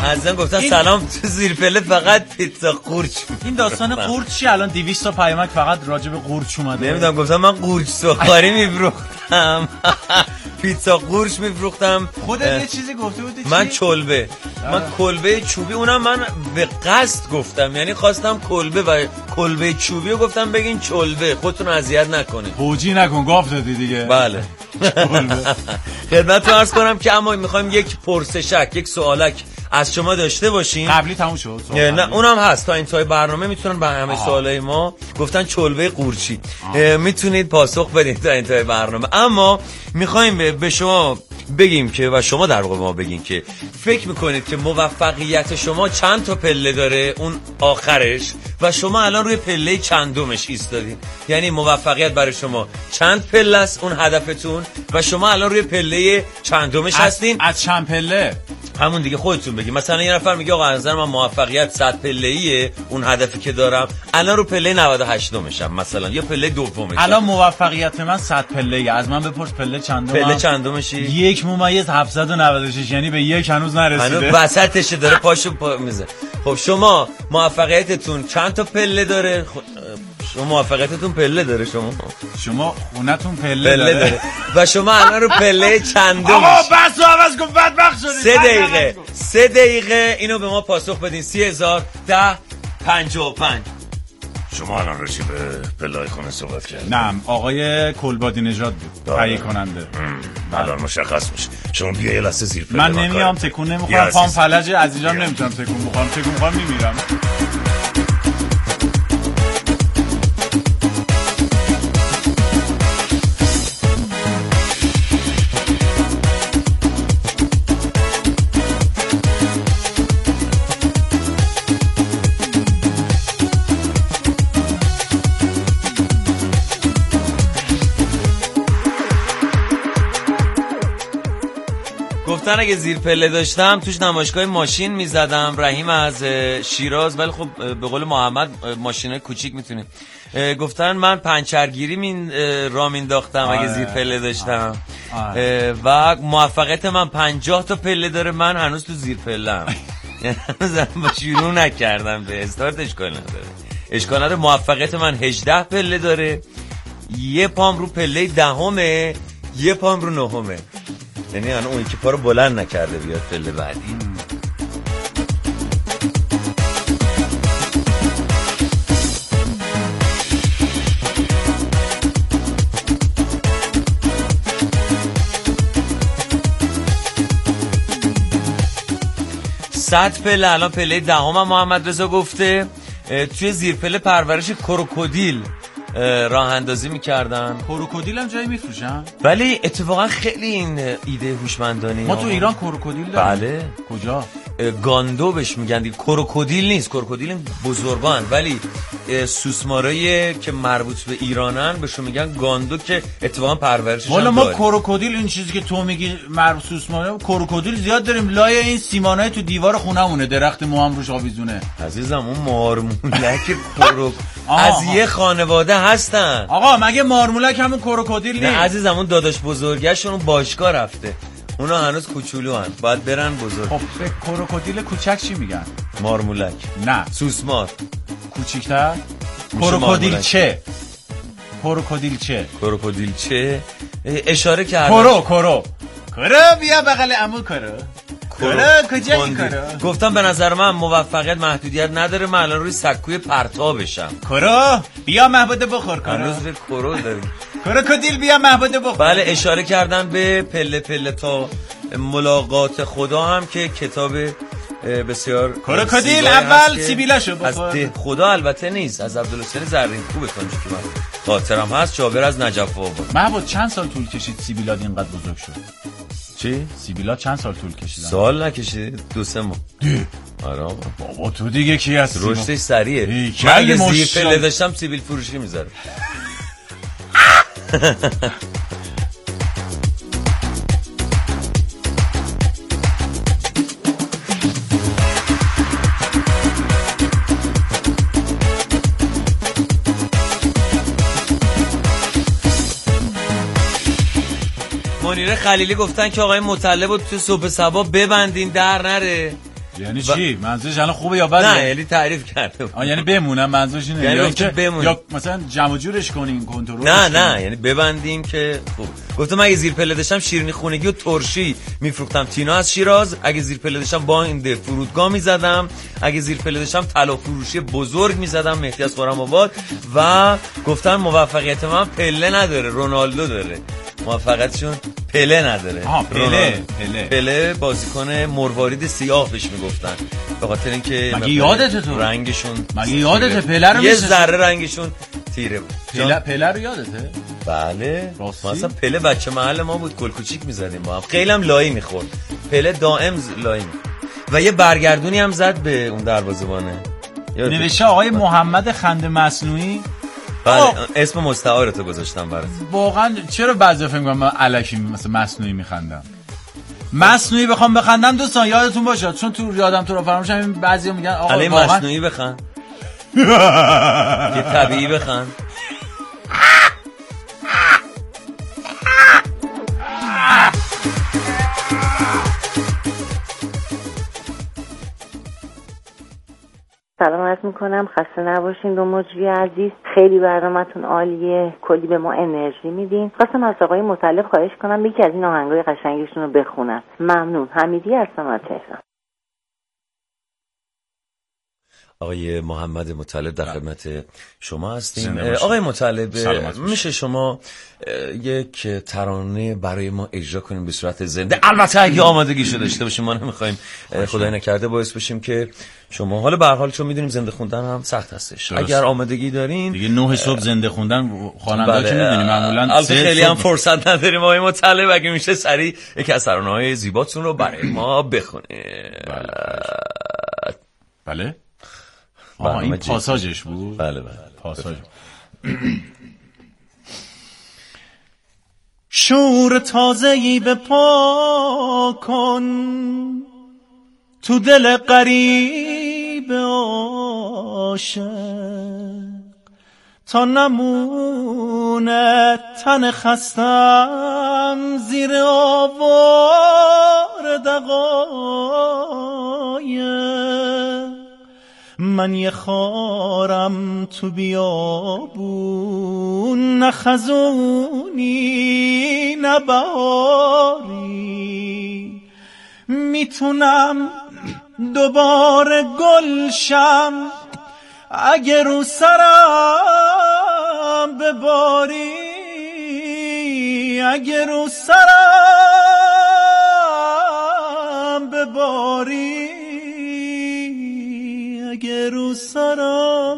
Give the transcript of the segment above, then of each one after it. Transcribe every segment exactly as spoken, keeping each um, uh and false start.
ازن گفتن این... سلام تو زیر پله فقط پیتزا قورچ. این داستان قورچ چی؟ الان دویست تا پیامک فقط راجع به قورچ اومده. نمیدونم، گفتم من قورچ سوخاری میفروختم. پیتزا قورچ میفروختم. خودت یه چیزی گفته بودی چی؟ من چلبه. من کلبه چوبی، اونم من به قصد گفتم، یعنی خواستم کلبه و کلبه چوبی رو گفتم بگین چلبه، خودتون اذیت نکنید. هوجی نکن، گفت دادی دیگه. بله. خدمتتون عرض کنم که اما میخوایم یک پرسشک، یک سوالک از شما داشته باشیم. قبلی تموم شد. نه اونم هست، تا انتهای برنامه میتونن به همه سوالای ما گفتن چلبه قورچی میتونید پاسخ بدید تا انتهای برنامه. اما میخوایم به شما بگیم که و شما در واقع ما بگین که فکر میکنید که موفقیت شما چند تا پله داره اون آخرش و شما الان روی پله چندمش ایستادین. یعنی موفقیت برای شما چند پله است اون هدفتون و شما الان روی پله چندمش هستین. از چند پله؟ همون دیگه خودتون بگید. مثلا یه نفر میگه آقا از نظر من موفقیت صد پله‌ایه اون هدفی که دارم، الان رو پله نود و هشت مشم مثلا، یا پله دومش. الان موفقیت من صد پله‌ایه، از من بپرس پله چندم؟ پله چندمشی؟ یک ممیز هفتصد و نود و شش، یعنی به یک هنوز نرسیده. هنوز وسطش داره پاشو پا میزه. خب شما موفقیتتون چند تا پله داره؟ شما موفقیتتون پله داره؟ شما شما خونتون پله, پله داره. داره و شما الان رو پله چندم؟ آقا بس عوض کن، بدبخت شدید. سه دقیقه سه دقیقه اینو به ما پاسخ بدین. سی هزار ده پنجاه و پنج. شما الان رشی به پله‌های خونه صحبت کردید؟ نه، آقای کلبادی نژاد بود تهیه کننده. الان مشخص میشه. شما بیا یه لحظه زیر پله. من نمیام، تکون نمیخورم، پام فلجه، از اینجا نمیتونم تکون بخورم، تکون بخورم میمیرم. گفتن اگه زیر پله داشتم توش نمایشگاه ماشین میزدم. رحیم از شیراز. ولی خب به قول محمد ماشینای کوچیک میتونیم. گفتن من پنچرگیری من را مینداختم اگه زیر پله داشتم. و موفقیت من پنجاه تا پله داره، من هنوز تو زیر پله‌ام. هنوز شروع نکردم به استارت. اشکال نداره، اشکال نداره. موفقیت من هجده پله داره، یه پام رو پله دهمه، یه پام رو نهمه. یعنی اون اون که پا رو بلند نکرده بیاد پله بعدی. صد پله، الان پله دهم هم محمد رضا گفته. توی زیر پله پرورش کروکودیل راه اندازی میکردن. کروکودیل هم جایی میفروشن؟ ولی اتفاقا خیلی این ایده هوشمندانه. ما تو ایران کروکودیل داریم. بله. کجا؟ گاندو بهش میگن دیگه. کروکودیل نیست، کروکودیل بزرگان، ولی سوسمارایی که مربوط به ایرانن بهشون میگن گاندو که اتفاقا پرورشش هم داره. والا ما کروکودیل، این چیزی که تو میگی مربوط سوسماره، کروکودیل زیاد داریم لای این سیمانای تو دیوار خونمونه، درخت مو هم روش آویزونه. عزیزم اون مارمولک کروک از یه خانواده هستن. آقا مگه مارمولک همون کروکودیل نیست؟ نه عزیزم، اون داداش بزرگشون اون باشگاه رفته، اونا هنوز کوچولو هن، باید برن بزرگ. خب به کروکودیل کوچک چی میگن؟ مارمولک. نه سوسمار. کوچیک‌تر؟ کروکودیل چه؟ کروکودیل چه؟ کروکودیل چه؟ اشاره کردم. کرو کرو کرو بیا بغل عمو کرو کرو کجایی کرو؟ گفتم به نظر من موفقیت محدودیت نداره، من الان روی سکوی پرتابشم. کرو بیا محبوده بخور کرو. هنوز به کرو داریم. کروکودیل بیا محبوده بخور. بله اشاره کردن به پله پله تا ملاقات خدا هم که کتاب بسیار کروکودیل اول سیبیلاشو بخور. از ده خدا البته نیست، از عبدالحسین زرین خوبه تونجی که من خاطرم هست. جابر از نجف آباد. محمود چند سال طول کشید سیبیلات اینقدر بزرگ شد؟ چی؟ سیبیلات چند سال طول کشید؟ سال نکشید، دو سه ماه. آره بابا تو دیگه کی هستی؟ رشدش سریعه. من اگه زیر پله داشتم سیبیل فروشی میذارم. منیره خلیلی گفتن که آقای مطلب رو تو صبح صبا ببندین در نره. یعنی چی؟ منظورش الان خوبه یا بده؟ نه یعنی تعریف کرده. آ یعنی بمونم منظورش اینه یعنی یا که بمون. یا مثلا جمع جورش کنیم کنترل. نه نه یعنی ببندیم که خوب. گفتم اگه زیر پله داشتم شیرینی خونگی و ترشی میفروختم تینا از شیراز، اگه زیر پله داشتم باند فرودگاه میزدم، اگه زیر پله داشتم طلا فروشی بزرگ میزدم مهدی از خرم آباد. و گفتن موفقیت من پله نداره رونالدو داره، موفقیتشون پله نداره. آها پله پله پله بازیکن مروارید سیاه بهش میگفتن به خاطر اینکه مگه یادته تو رنگشون مگه یادته پله رو یه ذره رنگشون تیره بود. پله پله رو یادته؟ بله مثلا پله بچه محل ما بود گل کوچیک میزدیم با هم، خیلی هم لایی میخورد پله، دائم لایی میخورد و یه برگردونی هم زد به اون دروازه‌بانه. نوشته آقای محمد خنده مصنوعی. بله اسم مستعارتو گذاشتم برات. واقعا چرا بعضی فکر می‌کنن من الکی مثلا مصنوعی میخندم؟ مصنوعی بخوام بخندم دوستان یادتون باشه چون تو یادم تو رو فراموش همین بعضیا میگن آقا علی واقعا مصنوعی بخند یه طبیعی بخند. سلام عرض میکنم، خسته نباشین دو مجری عزیز، خیلی برنامه‌تون عالیه، کلی به ما انرژی میدین. خواستم از آقای مطلب خواهش کنم یکی از این آهنگای قشنگشون رو بخونن. ممنون. حمیدی هستم از تهران. آقای محمد مطلب در خدمت شما هستیم. آقای مطلب میشه شما یک ترانه برای ما اجرا کنیم به صورت زنده؟ البته اگه آمادگیشو داشته باشیم، ما نمیخوایم خدای نکرده باعث بشیم که شما حالا به هر حال چون میدونیم زنده خوندن هم سخت هستش. درست. اگر آمادگی دارین دیگه نه صبح زنده خوندن خواننده که میدونیم معمولا البته خیلی هم فرصت نداریم. آقای مطلب اگه میشه سریع یک از ترانه‌های زیباتون رو برای ما بخونید. بله بله آها این پاساژش بود. بله بله پاساژ. شور تازه‌ای به پا کن تو دل غریب عاشق تا نمونه تن خستم زیر آوار دقایق. من یه خارم تو بیابون، نه خزونی نه بهاری، میتونم دوباره گلشم اگه رو سرم بباری، اگه رو سرم بباری، اگه رو سرم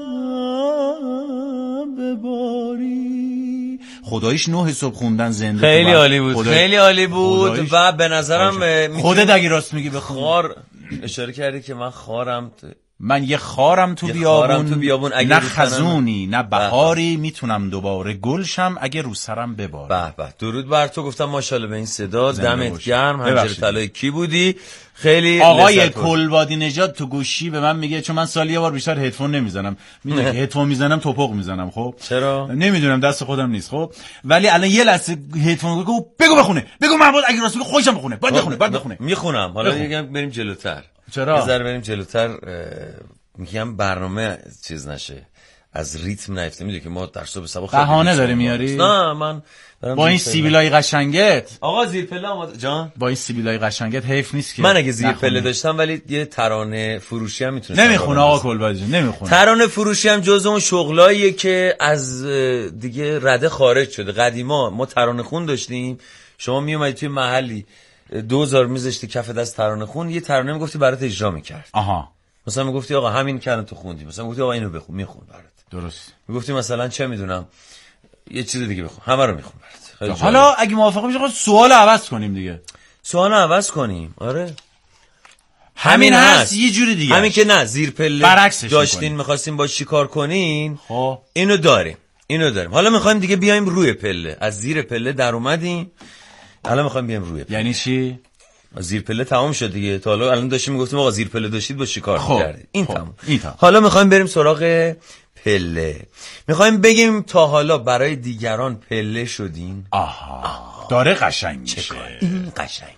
بباری. خداییش نه صبح خوندن زنده خیلی عالی بود. خدای... خیلی عالی بود و به نظرم خودت اگه راست میگی بخون. خار اشاره کردی که من خارم ت... من یه خارم تو بیابون, تو بیابون نه خزونی نه بهاری، میتونم دوباره گلشم اگه رو سرم بباری. به به درود بر تو. گفتم ماشاءالله به این صدا، دمت گرم. همجر طلای کی بودی؟ خیلی آقای کلبادی نژاد تو گوشی به من میگه، چون من سالی یه بار بیشتر هدفون نمیزنم، میگه که هدفون میزنم توپق میزنم. خب چرا نمیدونم، دست خودم نیست. خب ولی الان یه لحظه هدفون بگو بگو بخونه، بگو محمود اگه راست میگه خودشم بخونه، بعد بخونه بعد بخونه. میخونم. حالا میگم بریم جلوتر. چرا یه ذره بریم جلوتر. میگم برنامه چیز نشه، از ریتم نیفته. میدونی که ما در صبح صبح بهانه داری میاری. نه من با این سیبیلای قشنگت آقا زیر پله آماده جان، با این سیبیلای قشنگت حیف نیست که من اگه زیر پله داشتم ولی یه ترانه فروشی هم میتونستم. نمیخونه آقا کلبادی نمیخونه. ترانه فروشی هم جزء اون شغلاییه که از دیگه رده خارج شده. قدیما ما ترانه خون داشتیم، شما میومدی توی محلی دوزار میذاشتی کف دست ترانه خون، یه ترانه میگفتی برات اجرا میکرد. آها مثلا میگفتی آقا همین که تو خوندی، مثلا میگفتی آقا اینو بخون، میخون برات. درست. میگفتی مثلا چه میدونم یه چیز دیگه بخون، همه رو میخون برات. حالا اگه موافقه میشه سوال عوض کنیم دیگه. سوال عوض کنیم. آره همین هست یه جوری دیگه. همین که نه زیر پله داشتین میخواستین با چیکار کنین، خب اینو داریم اینو داریم حالا میخوایم دیگه بیایم روی پله. از زیر پله در اومدیم، حالا میخوایم بیایم روی پله. یعنی چی؟ زیر پله تمام شد دیگه. تا حالا الان داشتیم میگفتیم آقا زیر پله داشتید با چیکار خب. می‌کردید. این خب. تمام. این تمام. حالا میخوایم بریم سراغ پله. میخوایم بگیم تا حالا برای دیگران پله شدین؟ آها. آها. داره قشنگ میشه. این قشنگه.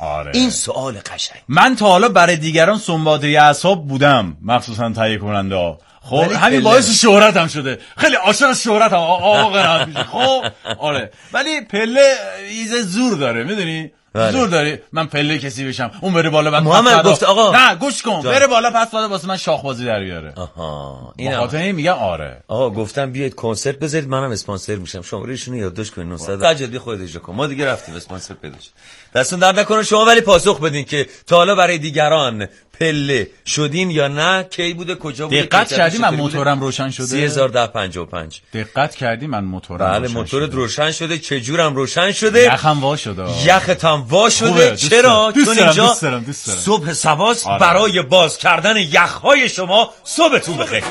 آره. این سوال قشنگ. من تا حالا برای دیگران سنباده اعصاب بودم، مخصوصا تهیه کننده ها. خب همین باعث شهرتم شده، خیلی عاشق شهرتم آقا قناعت میشه. خب آره، ولی پله یه زور داره، میدونی بله. زور داری. من پله کسی بشم اون بره بالا بعد محمد گفت آقا نه گوش کن جان. بره بالا پس بالا واسه من شاخ بازی در بیاره. آها این خاطر میگم آره آقا گفتم بیاید کنسرت بذارید منم اسپانسر میشم، شمارهشون رو یادداشت کنین نهصد تجربه خودت اجرا کن. ما دیگه رفتیم اسپانسر پیدا شد. دستون درد نکنه شما، ولی پاسخ بدین که تا حالا برای دیگران پله شدین یا نه، کی بوده، کجا بوده. دقت کردی من موتورم روشن شده سه هزار و ده پنجاه و پنج. دقت کردی من موتورم بله روشن موتورت شده. روشن شده، چه جورم روشن شده، یخم وا شده، یخت هم وا شده. چرا؟ چون اینجا دوست دارم. دوست دارم. صبح سباس آره. برای باز کردن یخهای شما. صبحتون بخیر.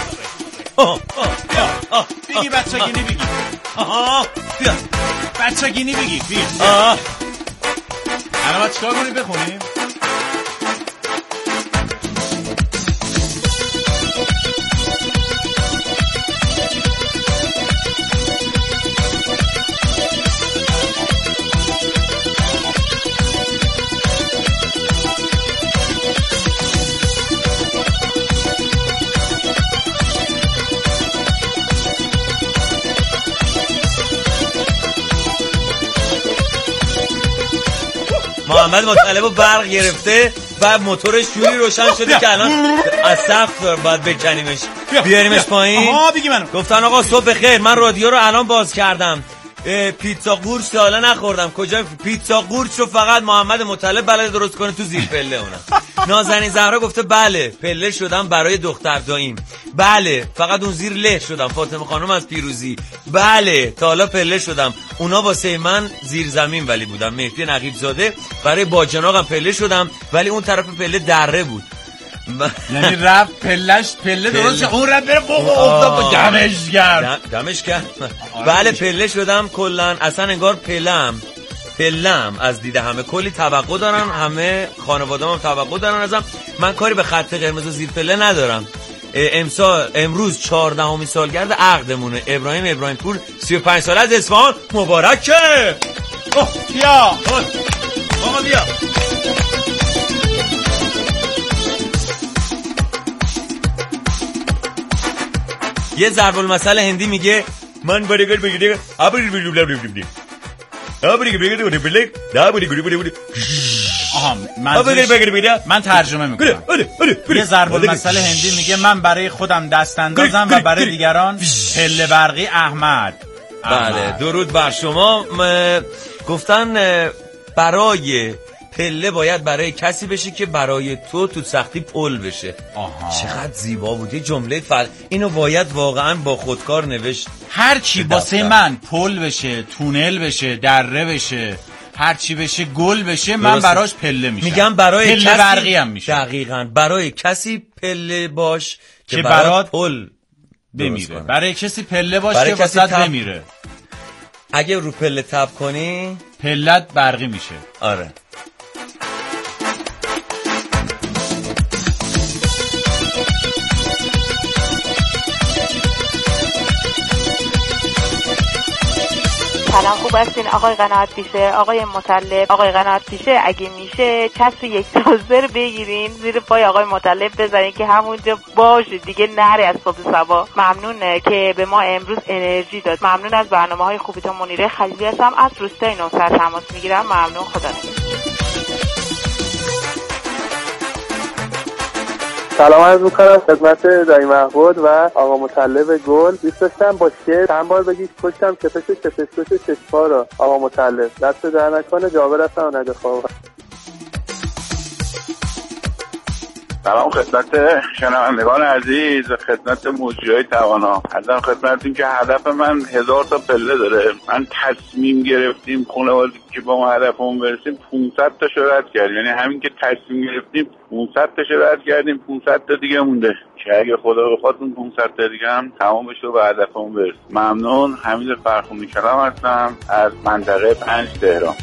بگی بچگینی بگی. آها بیا بچگینی بگی. بیا. آها الان ما چیکار کنیم بخونیم؟ محمد مطلبو برق گرفته و موتورش جوری روشن شده که الان از سقف باید بکنیمش بیاریمش پایین. آها بگی منو. گفتن آقا صبح بخیر، من رادیو رو الان باز کردم، پیتزا قورچ تا حالا نخوردم. کجا پیتزا قورچ رو فقط محمد مطلب بلد درست کنه تو زیر پله. اونم نازنین زهرا گفته بله پله شدم برای دختر داییم. بله فقط اون زیر له شدم. فاطمه خانم از پیروزی بله تا حالا پله شدم، اونا واسه من زیر زمین ولی بودم. مهدی نقیب زاده برای باجناقم پله شدم ولی اون طرف پله دره بود. یعنی رفت پلش پله درست شد، اون رفت بره بوق افتاد دمش کرد دمش کرد. بله پله شدم کلا، اصلا انگار پلم پلم از دیده همه کلی توقع دارن، همه خانواده‌ام هم توقع دارن ازم. من کاری به خط قرمز و زیر پله ندارم. امسال امروز چهاردهمین سالگرد عقدمونه. ابراهیم ابراهیم پور سی و پنج ساله از اصفهان، مبارکه. اوه بیا بابا بیا. یه ضرب المثل هندی میگه من برگر بگیرم آبری بگیرم آبری بگیرم آبری بگیرم. آها من من ترجمه میکنم. یه ضرب المثل هندی میگه من برای خودم دست اندازم و برای دیگران پله برقی احمد. بله درود بر شما. گفتن برای پله باید برای کسی بشه که برای تو تو سختی پل بشه. آها. چقدر زیبا بود یه جمله فل. اینو باید واقعا با خودکار نوشت. هر چی واسه من پل بشه، تونل بشه، دره بشه، هر چی بشه، گل بشه، من درسته. براش پله میشم. میگم برای پله کسی برقی هم میشه. دقیقاً برای کسی پله باش که, که برات برات پل بمیره. برای کسی پله باش برای که واسه تب... بمیره. اگه رو پله تب کنی پلت برقی میشه. آره. سلام خوب هستین آقای قناعت پیشه، آقای مطلب. آقای قناعت پیشه اگه میشه چسب یک تازه بگیرین زیر پای آقای مطلب بذارین که همونجا باشه دیگه، نره از صبح صبا. ممنونه که به ما امروز انرژی داد. ممنون از برنامه‌های خوبتون. منیره خلیلی هستم از روستای نوسر تماس میگیرم. ممنون، خدا نگهدار. سلام عرض میکنم خدمت دایی محمود و آقا مطلب گل. دوست داشتم با شعر چند بار بگید پشتم کپش کپش کپش چشپا رو. آقا مطلب دست در نکنه، جابر هستم و نده خواب. سلام خدمت شنوندگان عزیز و خدمت موجیهای توانا. عرضم خدمتتون که هدف من هزار تا پله داره. من تصمیم گرفتیم خانوادگی که با ما هدفمون برسیم پانصد تا رد کردیم. یعنی همین که تصمیم گرفتیم پانصد تا رد کردیم، پانصد تا دیگه مونده که اگه خدا بخواد اون پانصد تا دیگه هم تمام بشه و به هدفمون برسیم. ممنون. حمید فرخونی کلام هستم از منطقه پنج تهران.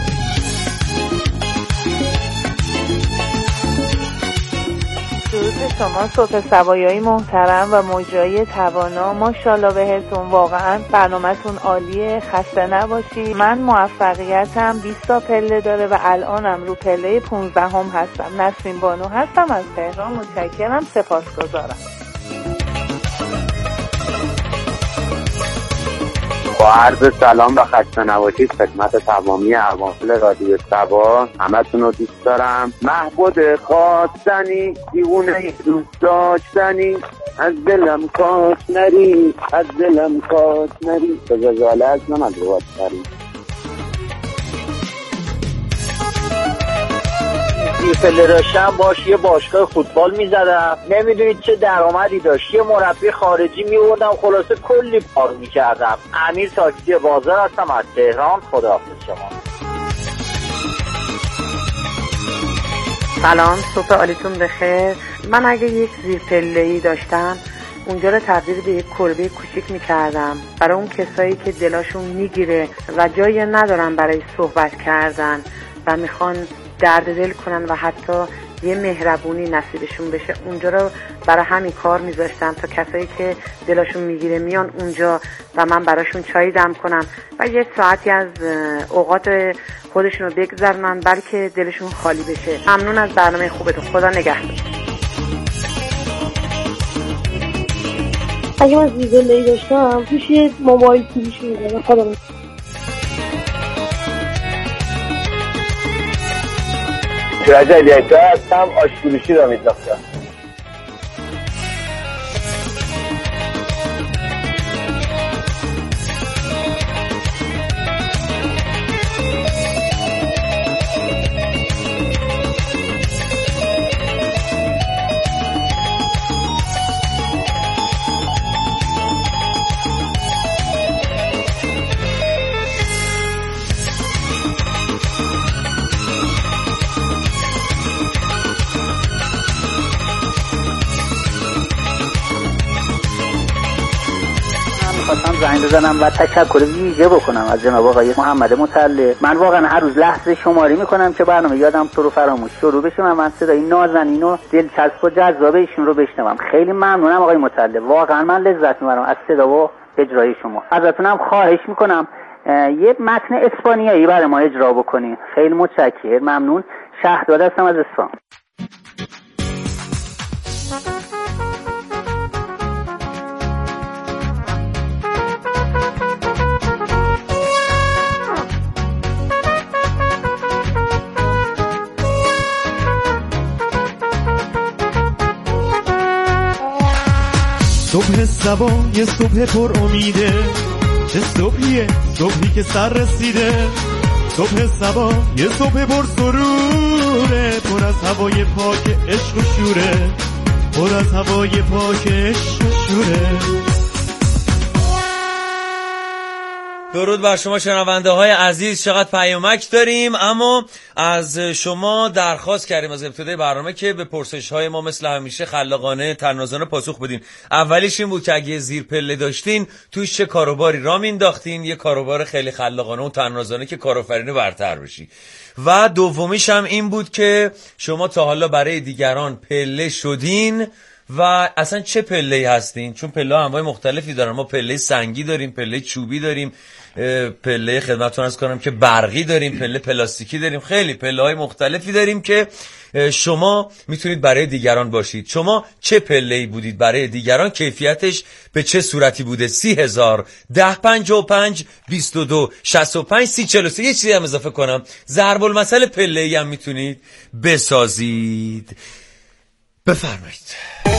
درود شما صبح سوایای محترم و مجرای توانا، ماشاءالله بهتون، واقعا برنامه‌تون عالیه، خسته نباشی. من موفقیتم بیست تا پله داره و الانم رو پله پانزدهم هستم. نسرین بانو هستم از تهران. متشکرم، سپاسگزارم. با عرض سلام و خسته نباشید خدمت تمامی عوامل رادیو صبا، همتون رو دوست دارم. محبوب خواستنی، دیوونه دوست داشتنی، از دلم کاش نری، از دلم کاش نری. به جزاله از من از روات داریم یه پله داشتم باش یه باشگاه فوتبال میزدم، نمیدونید چه درآمدی داشت. یه مربی خارجی میوردم، خلاصه کلی پار میکردم. امیر تاکسی بازار هستم از تهران. خداحافظ شما. سلام، صبح عالیتون بخیر. من اگه یک زیر پله‌ای داشتم اونجا رو تبدیل به یک کلبه کوچیک میکردم برای اون کسایی که دلاشون میگیره و جایی ندارن برای صحبت کردن و میخوان درد دل کنن و حتی یه مهربونی نصیبشون بشه. اونجا رو برای همین کار میذاشتم تا کسایی که دلاشون میگیره میان اونجا و من براشون چای دم کنم و یه ساعتی از اوقات خودشون رو بگذرونن بلکه دلشون خالی بشه. ممنون از برنامه خوبتون. خدا نگهدار. اگه من زیزلهی داشتم توش یه موبایل فروشی میدونم. خدا نگهدار. سراج علیکا هستم، آشفروشی را می‌ساختم. خواستم زنگ بزنم و تشکر ویژه بکنم از جناب آقای محمد مطلع. من واقعا هر روز لحظه شماری میکنم که برنامه یادم تو رو فراموش شروع بشه من, من صدای نازنین و دلچسب و جذاب ایشون رو بشنوم. خیلی ممنونم آقای مطلع، واقعا من لذت میبرم از صدا و اجرای شما. ازتونم خواهش میکنم یه متن اسپانیایی برای ما اجرا بکنین. خیلی متشکرم، ممنون. شهداد هستم از اصفهان. صبح سبا یه صبح پر امیده، چه صبحیه صبحی که سر رسیده. صبح سبا یه صبح پر سروره، پر از هوای پاک عشق و شوره، پر از هوای پاک عشق و شوره. درود بر شما شنونده های عزیز. چقدر پیامک داریم، اما از شما درخواست کردیم از ابتدای برنامه که به پرسش های ما مثل همیشه خلاقانه طنازانه پاسخ بدین. اولیش این بود که اگه زیر پله داشتین توش چه کاروباری را مینداختین، یه کاروبار خیلی خلاقانه و طنازانه که کارآفرین برتر بشی. و دومیش هم این بود که شما تا حالا برای دیگران پله شدین و اصلا چه پله‌ای هستین، چون پله ها انواع مختلفی دارن. ما پله سنگی داریم، پله چوبی داریم، پله خدمتتون عرض کنم که برقی داریم، پله پلاستیکی داریم، خیلی پله های مختلفی داریم که شما میتونید برای دیگران باشید. شما چه پله‌ای بودید برای دیگران؟ کیفیتش به چه صورتی بوده؟ سی هزار ده پنجاه و پنج بیست و دو شصت و پنج سی چهل و سه. یه چیزی هم اضافه کنم، ضرب المثل پله‌ای هم میتونید بسازید. بفرمایید.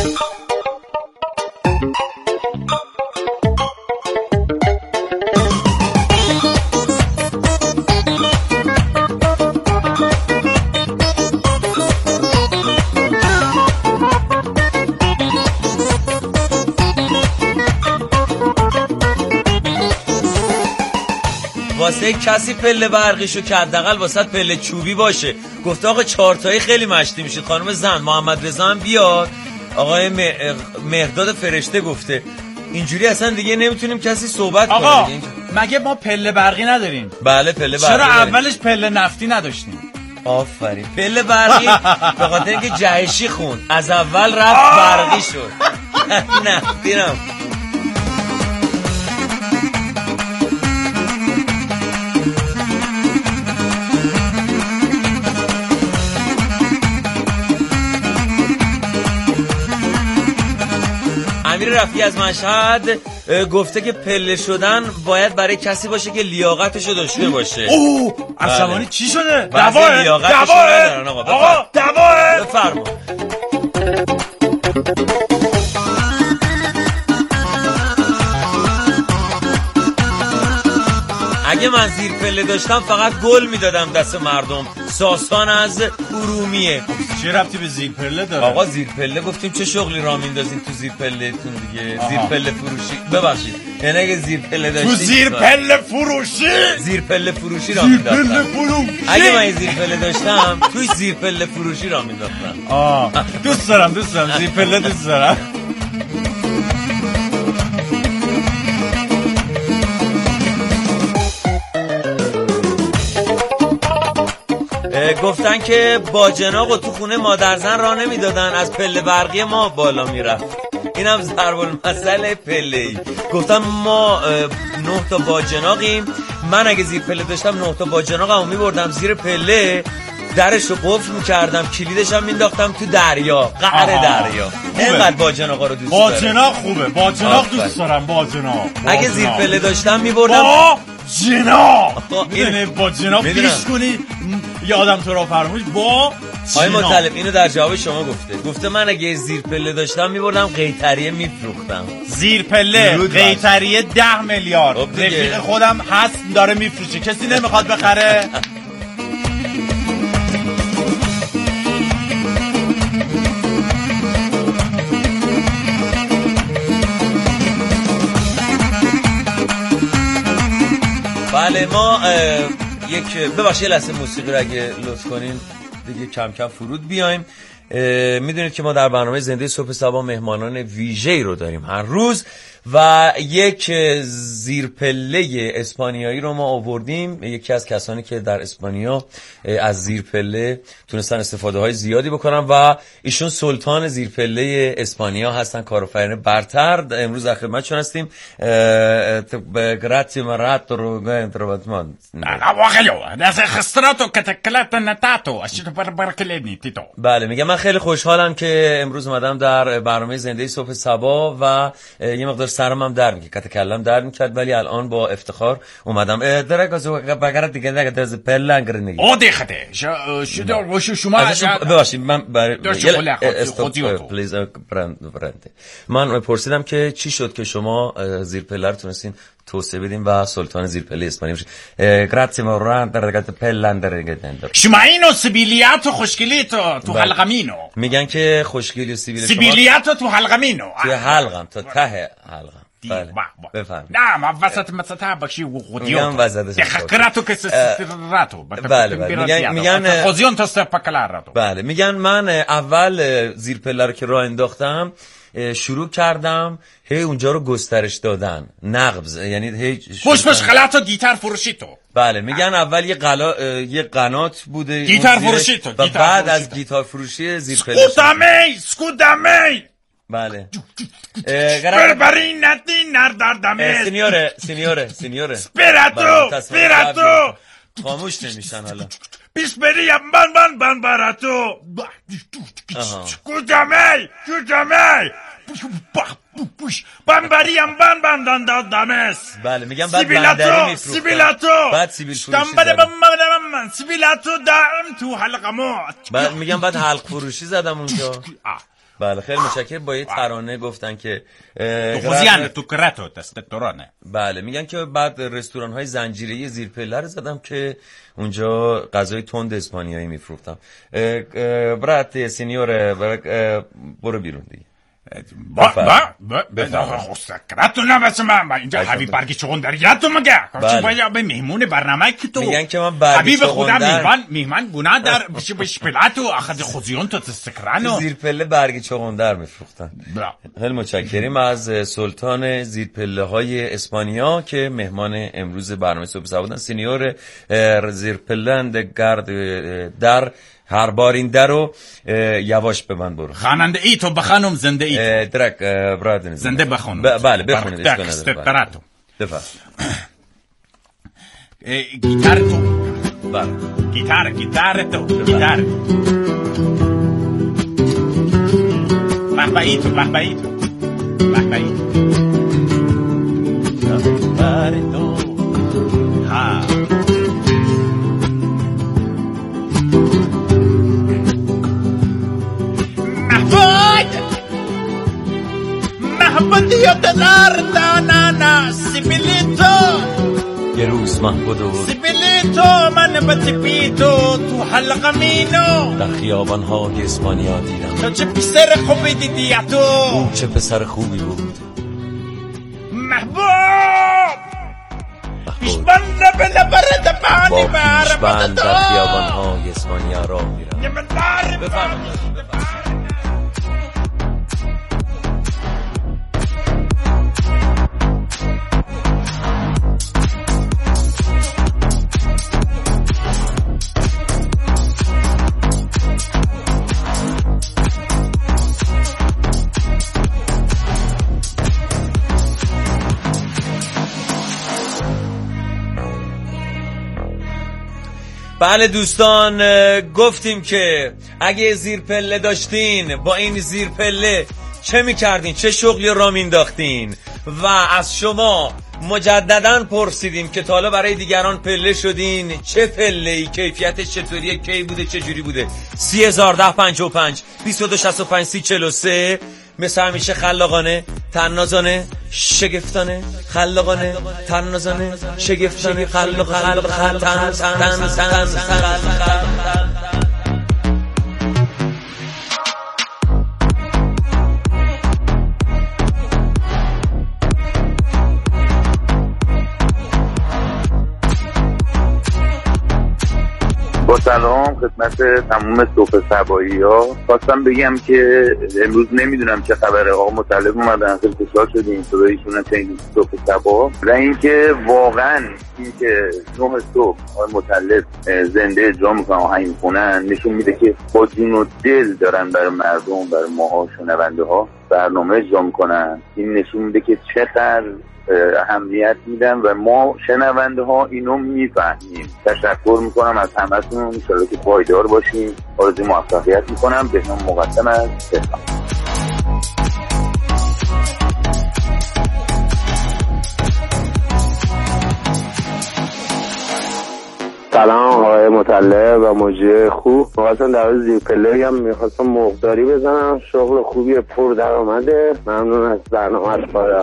واسه کسی پله برقیشو که حداقل واسه پله چوبی باشه. گفته آقا چهارتایی خیلی مشتی میشید. خانم زن محمد رضا هم بیاد. آقای مهرداد فرشته گفته اینجوری اصلا دیگه نمیتونیم کسی صحبت کنه. آقا مگه ما پله برقی نداریم؟ بله پله برقی چرا داریم. اولش پله نفتی نداشتیم؟ آفرین. پله برقی به خاطر اینکه جهشی خون از اول رفت برقی شد. نه دیرم امیر رفیعی از مشهد گفته که پله شدن باید برای کسی باشه که لیاقتشو داشته باشه. اوه عصبانی چی شده؟ دواه دواه آقا دواه بفرما. اگه من زیر پله داشتم فقط گل میدادم دست مردم. ساسان از ارومیه. چه ربطی به زیر پله داره؟ آقا زیر پله گفتیم چه شغلی را میندازین تو زیر پله تون دیگه. آها. زیر پله فروشی ببخشید یعنی اگه زیر پله داشتید تو زیر پله فروشی زیر پله فروشی را مینداختم. زیر پله فروشی اگه من زیر پله داشتم توی زیر پله فروشی را مینداختم. آه دوست دارم دوست دارم زیر پله دوست دارم. گفتن که باجناقو تو خونه مادرزن راه نمیدادن از پله برقی ما بالا میرفت. اینم ضرب المثل پله‌ای. گفتم ما نه تا باجناقیم. من اگه زیر پله داشتم نه تا باجناقمو میبردم زیر پله درشو قفل میکردم کلیدش هم مینداختم تو دریا قعر دریا. اینقدر باجناقا رو دوست دارم. باجناق خوبه باجناق دوست دارم باجناق. اگه زیر پله داشتم میبردم با جناق اینه با جناق پیش کنی یه آدم تو را فرموش با آقای مطلب اینو در جواب شما گفته. گفته من اگه زیر پله داشتم میبردم قیطریه میفروختم. زیر پله قیطریه ده میلیارد. رفیق خودم هست داره میفروشه کسی نمیخواد بخره. بله ما یک ببخشید لحظه موسیقی رو اگه لطف کنین دیگه کم کم فرود بیایم. میدونید که ما در برنامه زنده صبح سبا مهمانان ویژه‌ای رو داریم هر روز و یک زیرپله اسپانیایی رو ما آوردیم. یکی از کسانی که در اسپانیا از زیرپله تونستن استفاده های زیادی بکنن و ایشون سلطان زیرپله اسپانیا هستن. کارآفرین برتر. امروز در خدمتشون هستیم. گراتی مرات رو گنترواتمان بله میگم من خیلی خوشحالم که امروز اومدم در برنامه زنده صبح سبا و یه مقدار سرم هم در میکرد کلم در میکرد ولی الان با افتخار اومدم. درگازو بگره دیگه دیگه دز پلنگر نگی او دیخته شده شما ببخشید من برای خودیو پلیز برند برند من پرسیدم که چی شد که شما زیر پله رو تونستین توسعه بدیم و سلطان زیر پله اسپانیا بشید. گراتی موران درگات پلندر شما اینو سیبیلیاتو خوشگلیتو تو حلقمینو میگن که خوشگلی و سیبیل سیبیلیاتو تو حلقمینو تو حلقم تا ته حلقم. بله بفهم. نه ما وسط مسطح باشی و خودیو دخکراتو که سراتو بله میگن میگن خوزیون تا استپاکلاراتو بله میگن من اول زیر پله رو که راه انداختم شروع کردم هی اونجا رو گسترش دادن نقبز یعنی هی خوش باش غلطو گیتار فروشی تو. بله میگن اول یه قلا یه قنات بوده گیتار فروشی تو و بعد از گیتار فروشی زیر پله سکودامی سکودامی بله بربرینتی نردردمه سینیوره سینیوره سینیوره سپیراتو سپیراتو خاموش نمیشن حالا پیش بریم بان بان بان براتو سکودامی سکودامی بانبریم بان بان دان دان دامس. بله میگم بعد بندری میفروختن سیبیلاتو بعد سیبیل فروشی زدم سیبیلاتو دارم تو حلقمو. بعد میگم بعد حلق فروشی زدم اونجا. بله خیلی متشکرم. با یه ترانه گفتن که خوزیان تو کراتو تستورانه. بله میگن که بعد رستوران های زنجیره‌ای زیر پله رو زدم که اونجا غذای تند اسپانیایی میفروختم. برات سینیور برو بیرون دیگه. با با با سکرتون نبسه من من اینجا حبیب برگی چغندریتون مگه کارچی باید به مهمون برنامه که تو میگن که من برگی حبیب خودم میهمان میهمان گناه در بشه بش پلاتو اخذ خوزیون تو تسکرانو زیر پله برگی چغندر میفروختن. خیلی متشکریم از سلطان زیر پله های اسپانیا که مهمان امروز برنامه صبح صبح بودن. سینیور زیر پله گرد در هر بار این در رو یواش ببند برو. خواننده ای تو بخونم زنده ای تو درک برادر زنده بخونم. بله بخونید اشکال نداره. بفرم. گیتار تو. بله. گیتار گیتار تو. گیتار. بخبایی تو بخبایی تو. بخبایی تو. بخبایی تو. ها. محبت یا دلار دانانا سیبیلیتو یه روز محبودو سیبیلیتو من بتیپیتو تو حلقه مینو در خیابان های اسپانیا دیدم تو چه پسر خوبی دیدی تو او چه پسر خوبی بود محبوب پیشبند بله برد پانی بر پیشبند در خیابان های اسپانیا راه میرم. بفرمایید. بله دوستان، گفتیم که اگه زیر پله داشتین با این زیر پله چه میکردین، چه شغلی را مینداختین و از شما مجددا پرسیدیم که تا حالا برای دیگران پله شدین، چه پله‌ای، کیفیتش چطوریه، کی بوده، چه جوری بوده. سی هزار ده پنجاه و پنج بیست و دو شصت و پنج سی چهل و سه مثل همیشه خلاقانه، تنازانه، شگفتانه، خلاقانه، تنازانه، شگفتانه، خلاق خلاق خلاق تن تن تن تن. با سلام خدمت تمام صبح صبایی ها. خواستم بگم که امروز نمیدونم چه خبره، آقا مطلب اومدن خیلی خوشحال شدیم صدایشون چنین صبح صبا و اینکه واقعا اینکه نه صبح آقا مطلب زنده اجرا میکنن آهنگ میخونن نشون میده که با جون و دل دارن برای مردم، برای ماها شنونده ها برنامه اجرا میکنن. این نشون میده که چقدر اهمیت میدن و ما شنونده ها اینو میفهمیم. تشکر میکنم از همتون، انشالله که پایدار باشیم. آرزوی موفقیت میکنم. بهنام مقدم از تهران. سلام آقای مطلب و مجری خوب. می‌خواستم در زیر پله هم می‌خواستم مقداری بزنم. شغل خوبی پر درآمده. ممنون از برنامه از پایدار.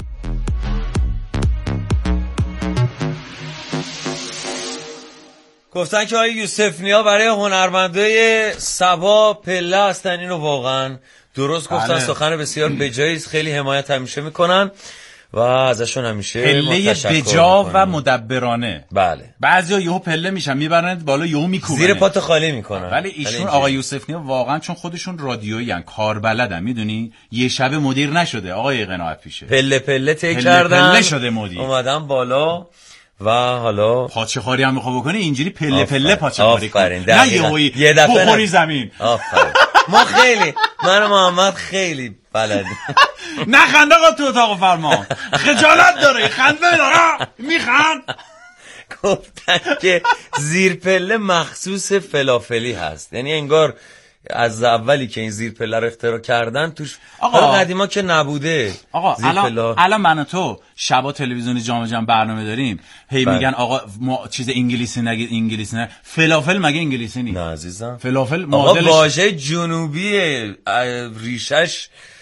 گفتن که آقای یوسف نیا برای هنرمندای سبا پله هستن. اینو واقعا درست گفتن. بله. سخن بسیار بجایی، خیلی حمایت همیشه میکنن و ازشون همیشه پله بجا و مدبرانه. بله. بعضیا یهو پله میشن میبرند بالا یهو میکوبن زیر پات خالی میکنن. ولی ایشون آقای یوسف نیا واقعا چون خودشون رادیویی ان، کاربلدن، میدونی یه شب مدیر نشده آقای قناعت پیشه. پله پله تی کردن، پله شده مدیر، اومدن بالا و حالا پاچه خاری هم میخواد بکنه اینجوری پله پله پاچه خاری کنه، نه یهویی یه دفعه بخوری زمین. آفرین. ما خیلی من و محمد خیلی بلد نه خنده آقا تو اتاق فرمان خجالت داره، خنده داره میخند. گفتن که زیر پله مخصوص فلافلی هست، یعنی انگار از اولی که این زیر پله رو اختراع کردن توش. آقا قدیما که نبوده. آقا الان الان من و تو شبا تلویزیون جام جم برنامه داریم، هی بله. میگن آقا ما چیز انگلیسی نگید، انگلیسی نه. فلافل مگه انگلیسی نیست؟ نه عزیزم، فلافل مدلش آقا واژه جنوبی ریشش